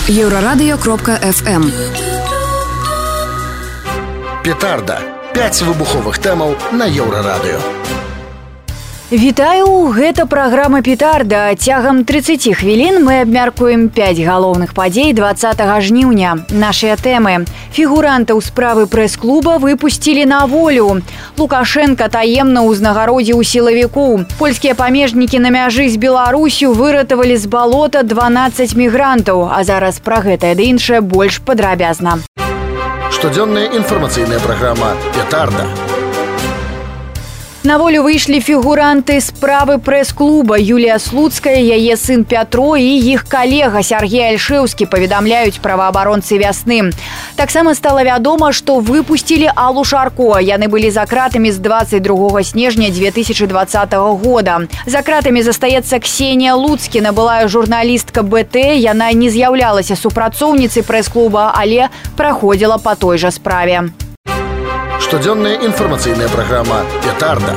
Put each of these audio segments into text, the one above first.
Еврорадио.FM. Петарда. 5 выбуховых тэмаў на Еўрарадыё. Вітаю, гэта праграма «Петарда». Цягам 30 хвілін мы абмяркуем 5 галоўных падзей 20 жніўня. Нашыя тэмы. Фігурантаў справы прэс-клуба выпусцілі на волю. Лукашенко таемна ўзнагародзіў сілавікоў. Польскія памежнікі на мяжы з Беларусю выратавалі з балота 12 мігрантаў. А зараз пра гэтае ды іншае больш падрабязна. Штодзённая інфармацыйная праграма «Петарда». На волю выйшлі фігуранты справы прэс-клуба. Юлія Слуцкая, яе сын Пятро і іх калега Сергей Альшэўскі паведамляюць праваабаронцы «Вясны». Таксама стала вядома, што выпусцілі Аллу Шарко. Яны былі за кратамі з 22 снежня 2020 года. За кратамі застаецца Ксенія Луцкіна, былая журналістка БТ. Яна не з'яўлялася супрацоўніцай прэс-клуба, але праходзіла па той жа справе. Штодзённая інфармацыйная праграма «Петарда».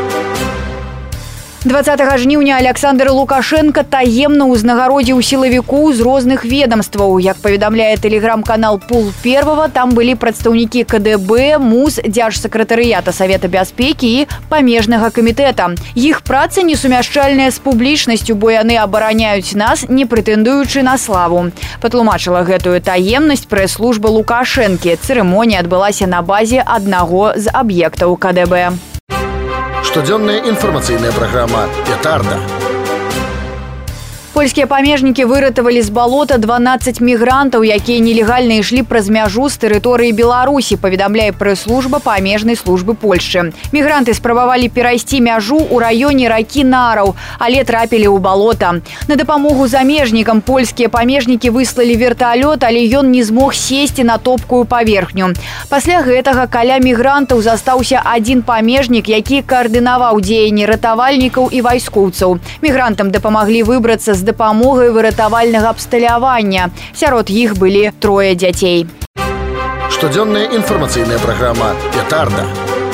20 жніўня Александр Лукашенко таемна ўзнагародзіў сілавікоў з розных ведомстваў. Як паведамляе тэлеграм-канал Пул-1, там былі прадстаўнікі КДБ, МУЗ, Дзяржсакратарыята Савета бяспекі і памежнага камітэта. Іх праца несумяшчальная з публічнасцю, бо яны абараняюць нас, не прэтэндуючы на славу. Патлумачыла гэтую таемнасць прэс-служба Лукашэнкі. Цырымонія адбылася на базе аднаго з аб'ектаў КДБ. Штодзённая інфармацыйная праграма «Петарда». Польскія памежнікі выратавалі з балота 12 мігрантаў, якія нелегальна ішлі праз мяжу з тэрыторыі Беларусі, паведамляе прэс-служба памежнай службы Польшчы. Мігранты спрабавалі перайсці мяжу ў раёне ракі Нараў, але трапілі ў балота. На дапамогу замежнікам польскія памежнікі выслалі верталёт, але ён не змог сесці на топкую паверхню. Пасля гэтага каля мігрантаў застаўся адзін памежнік, які каардынаваў дзеянні ратавальнікаў і вайскоўцаў. Мігрантам дапамаглі выбрацца з дапамогай выратавальнага абсталявання. Сярод іх былі 3 дзяцей. Штодзённая інфармацыйная праграма «Петарда».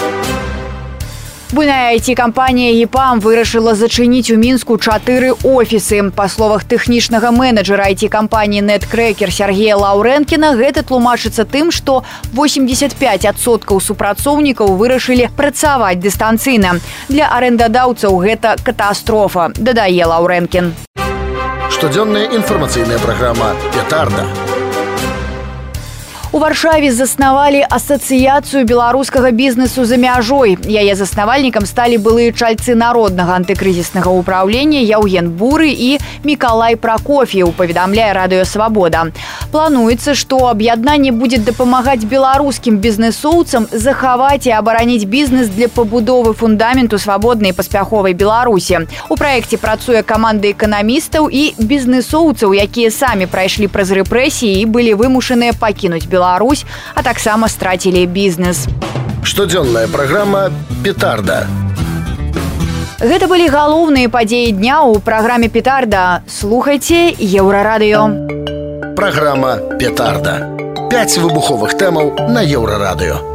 Буйная IT-кампанія «ЕПАМ» вырашыла зачыніць у Мінску 4 офісы. Па словах тэхнічнага менеджера IT-кампаніі «Неткрэкер» Сергея Лаўрэнкіна, гэта тлумачыцца тым, што 85% супрацоўнікаў вырашылі працаваць дыстанцыйна. Для арэндадаўцаў гэта катастрофа, дадае Лаўрэнкін. Штодзённая інфармацыйная праграма «Петарда». У Варшаве заснавалі асацыяцыю беларускага бізнесу за мяжой. Яе заснавальнікам сталі былыя чальцы народнага антыкрызіснага ўпраўлення Яўген Буры і Мікалай Пракоф'еў, паведамляе Радыё Свабода. Плануецца, што аб'яднанне будзе дапамагаць беларускім бізнесоўцам захаваць і абараніць бізнес для пабудовы фундаменту свабоднай і паспяховай Беларусі. У праекце працуе каманда эканамістаў і бізнесоўцаў, якія самі прайшлі праз рэпрэсіі і былі вымушаныя пакінуць Беларусь, а таксама страцілі бізнес. Штодзённая праграма «Петарда». Гэта былі галоўныя падзеі дня ў праграме «Петарда». Слухайце Еўрарадыё. Праграма «Петарда». 5 выбуховых тэмаў на Еўрарадыё.